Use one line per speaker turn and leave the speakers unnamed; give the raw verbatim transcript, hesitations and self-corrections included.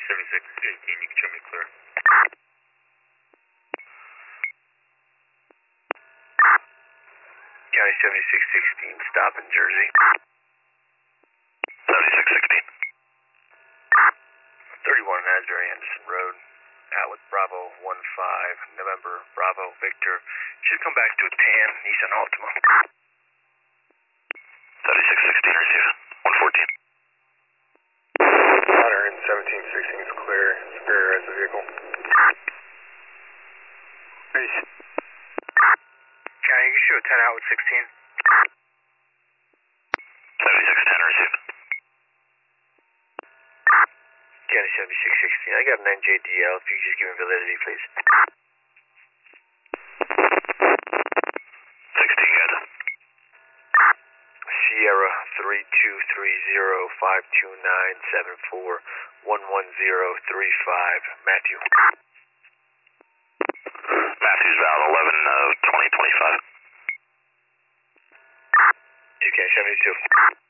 seventy-six eighteen, you can show me clear.
County seventy-six sixteen, stop in Jersey.
seventy-six sixteen.
thirty-one Asbury Anderson Road. Out with Bravo one five, November, Bravo, Victor. Should come back to a tan, Nissan Altima.
seventy-six sixteen, receive it. one fourteen.
Honor and seventeen sixteen is clear. Superior has the vehicle.
Peace. County, you can show ten out with sixteen.
seventy-six ten, receive it.
County seventy-six sixteen, I got an N J D L. If you could just give me validity, please.
sixteen, good.
Sierra three two three zero five two nine seven four one one zero three five. Matthew.
Matthew's about eleven twenty twenty-five.
two K seventy-two.